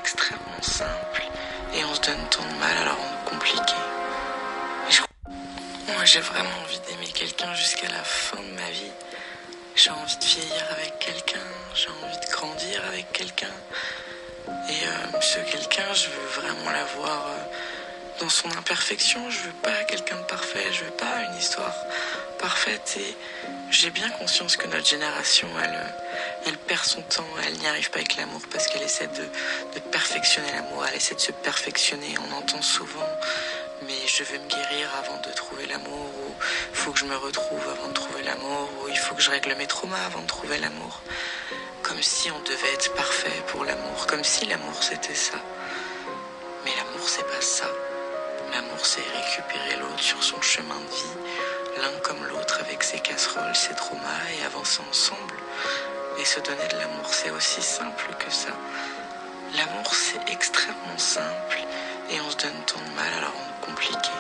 extrêmement simple et on se donne tant de mal à la rendre compliquée. Moi, j'ai vraiment envie d'aimer quelqu'un jusqu'à la fin de ma vie. J'ai envie de vieillir avec quelqu'un, j'ai envie de grandir avec quelqu'un. Et ce quelqu'un, je veux vraiment l'avoir dans son imperfection. Je veux pas quelqu'un de parfait, je veux pas une histoire parfaite. Et j'ai bien conscience que notre génération, elle perd son temps, elle n'y arrive pas avec l'amour parce qu'elle essaie de perfectionner l'amour, elle essaie de se perfectionner. On entend souvent, mais je veux me guérir avant de trouver l'amour, ou il faut que je me retrouve avant de trouver l'amour, ou il faut que je règle mes traumas avant de trouver l'amour. Comme si on devait être parfait pour l'amour, comme si l'amour c'était ça. Mais l'amour c'est pas ça. L'amour c'est récupérer l'autre sur son chemin de vie, l'un comme l'autre avec ses casseroles, ses traumas, et avancer ensemble. Et se donner de l'amour, c'est aussi simple que ça. L'amour c'est extrêmement simple et on se donne tant de mal à la rendre compliquée.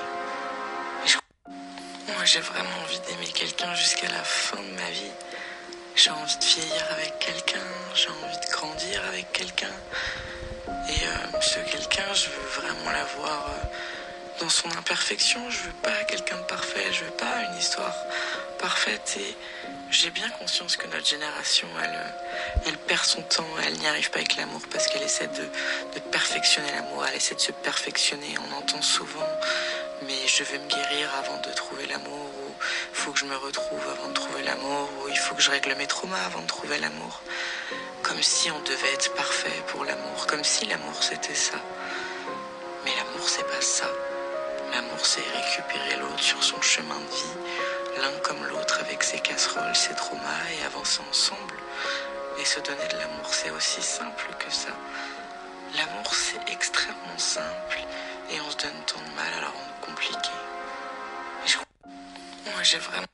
Moi j'ai vraiment envie d'aimer quelqu'un jusqu'à la fin de ma vie. J'ai envie de vieillir avec quelqu'un, j'ai envie de grandir avec quelqu'un. Et ce quelqu'un, je veux vraiment l'avoir dans son imperfection. Je veux pas quelqu'un de parfait, je veux pas une histoire parfaite. Et j'ai bien conscience que notre génération, elle perd son temps, elle n'y arrive pas avec l'amour parce qu'elle essaie de perfectionner l'amour, elle essaie de se perfectionner. On entend souvent, mais je veux me guérir avant de trouver l'amour, ou il faut que je me retrouve avant de trouver l'amour, ou il faut que je règle mes traumas avant de trouver l'amour. Comme si on devait être parfait pour l'amour, comme si l'amour c'était ça. Mais l'amour c'est pas ça. L'amour c'est récupérer l'autre sur son chemin de vie, l'un comme l'autre avec ses casseroles, ses traumas, et avancer ensemble. Et se donner de l'amour, c'est aussi simple que ça. L'amour c'est extrêmement simple et on se donne tant de mal à la rendre compliquée. Moi j'ai vraiment...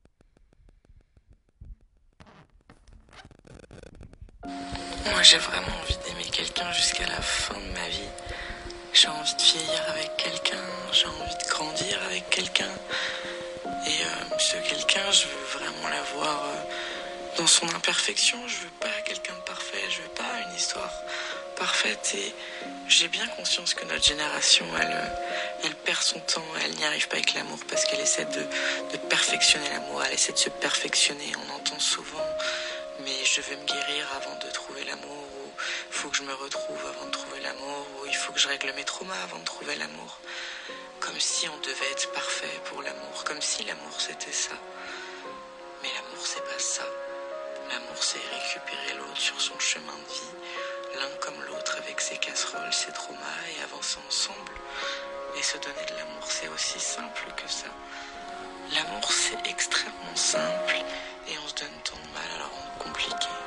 Moi j'ai vraiment envie d'aimer quelqu'un jusqu'à la fin de ma vie. J'ai envie de vieillir avec quelqu'un, j'ai envie de grandir avec quelqu'un. Et ce quelqu'un, je veux vraiment l'avoir dans son imperfection. Je veux pas quelqu'un de parfait, je veux pas une histoire parfaite. Et j'ai bien conscience que notre génération, elle perd son temps, elle n'y arrive pas avec l'amour parce qu'elle essaie de perfectionner l'amour, elle essaie de se perfectionner. On entend souvent, mais je veux me guérir avant de trouver l'amour, ou il faut que je me retrouve avant de trouver l'amour, ou il faut que je règle mes traumas avant de trouver l'amour. Comme si on devait être parfait pour l'amour, comme si l'amour c'était ça. Mais l'amour c'est pas ça. L'amour c'est récupérer l'autre sur son chemin de vie, l'un comme l'autre avec ses casseroles, ses traumas, et avancer ensemble. Et se donner de l'amour, c'est aussi simple que ça. L'amour c'est extrêmement simple et on se donne tant de mal à la rendre compliquée.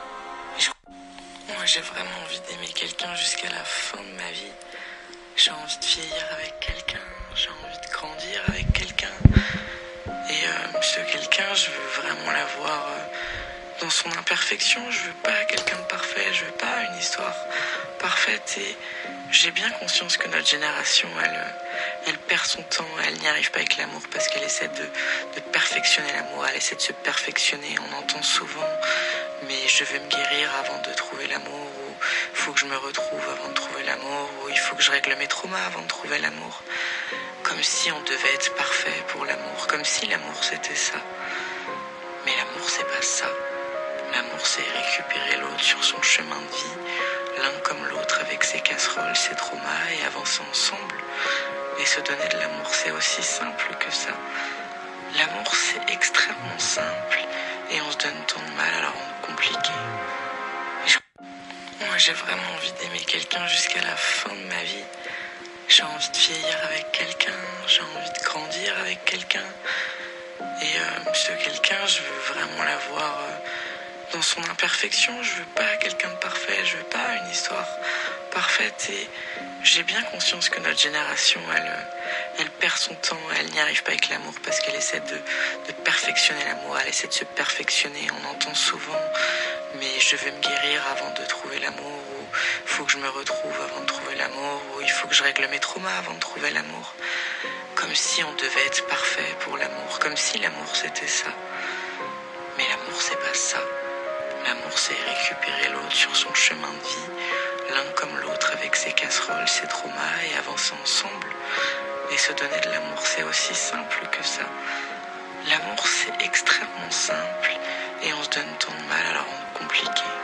Moi j'ai vraiment envie d'aimer quelqu'un jusqu'à la fin de ma vie. J'ai envie de vieillir avec quelqu'un, j'ai envie de grandir avec quelqu'un. Et ce quelqu'un, je veux vraiment l'avoir dans son imperfection. Je veux pas quelqu'un de parfait, je veux pas une histoire parfaite. Et j'ai bien conscience que notre génération, elle perd son temps, elle n'y arrive pas avec l'amour parce qu'elle essaie de perfectionner l'amour, elle essaie de se perfectionner. On entend souvent, mais je veux me guérir avant de trouver l'amour, ou il faut que je me retrouve avant de trouver l'amour, ou il faut que je règle mes traumas avant de trouver l'amour. Comme si on devait être parfait pour l'amour, comme si l'amour c'était ça. Mais l'amour c'est pas ça. L'amour c'est récupérer l'autre sur son chemin de vie, l'un comme l'autre avec ses casseroles, ses traumas, et avancer ensemble. Et se donner de l'amour, c'est aussi simple que ça. L'amour c'est extrêmement simple et on se donne tant de mal à la rendre compliquée. Moi j'ai vraiment envie d'aimer quelqu'un jusqu'à la fin de ma vie. J'ai envie de vieillir avec quelqu'un, j'ai envie de grandir avec quelqu'un. Et ce quelqu'un, je veux vraiment l'avoir dans son imperfection. Je veux pas quelqu'un de parfait, je veux pas une histoire parfaite. Et j'ai bien conscience que notre génération, elle perd son temps, elle n'y arrive pas avec l'amour parce qu'elle essaie de perfectionner l'amour, elle essaie de se perfectionner. On entend souvent, mais je veux me guérir avant de trouver l'amour, ou il faut que je me retrouve avant de trouver l'amour, ou il faut que je règle mes traumas avant de trouver l'amour. Comme si on devait être parfait pour l'amour, comme si l'amour c'était ça. Mais l'amour c'est pas ça. L'amour c'est récupérer l'autre sur son chemin de vie, l'un comme l'autre casseroles, ses traumas et avancer ensemble. Et se donner de l'amour, c'est aussi simple que ça. L'amour, c'est extrêmement simple et on se donne tant de mal alors on le complique.